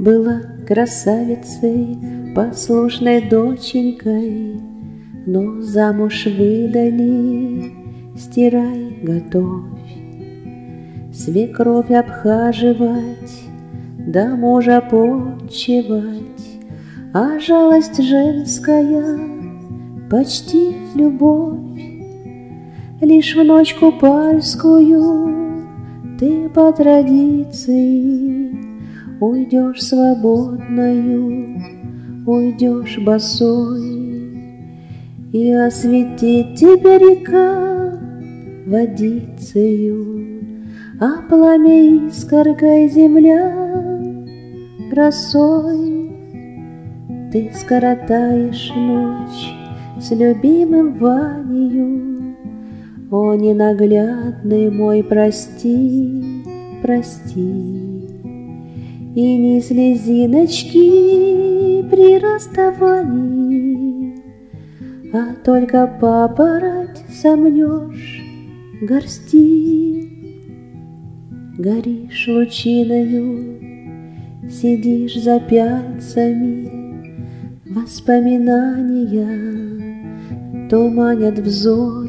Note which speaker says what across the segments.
Speaker 1: была красавицей, послушной доченькой, но замуж выдали, стирай, готовь. Свекровь обхаживать, да мужа почивать, а жалость женская почти любовь. Лишь в ночь купальскую ты по традиции уйдешь свободною, уйдешь босой, и осветит тебя река водицею, а пламя искоркой земля росой. Ты скоротаешь ночь с любимым Ванею. О, ненаглядный мой, прости, прости, и ни слезиночки при расставании, а только папороть сомнешь горсти. Горишь лучиною, сидишь за пяльцами, воспоминания туманят взор.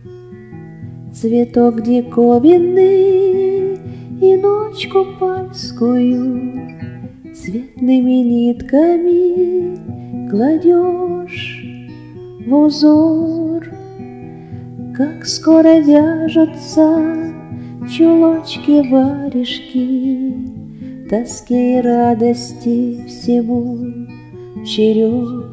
Speaker 1: Цветок диковинный и ночь купальскую цветными нитками кладешь в узор. Как скоро вяжутся чулочки-варежки, тоски и радости всему черед.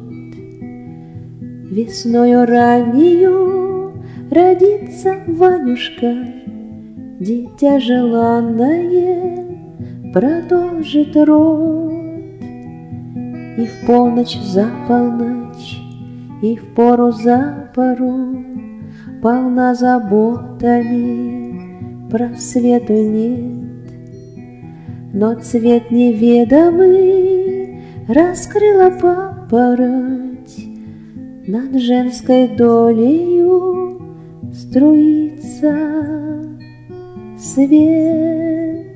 Speaker 1: Весною раннею родится Ванюшка, дитя желанное продолжит род. И в полночь за полночь, и в пору за пору полна заботами, просвету нет. Но цвет неведомый раскрыла папороть, над женской долею струится свет.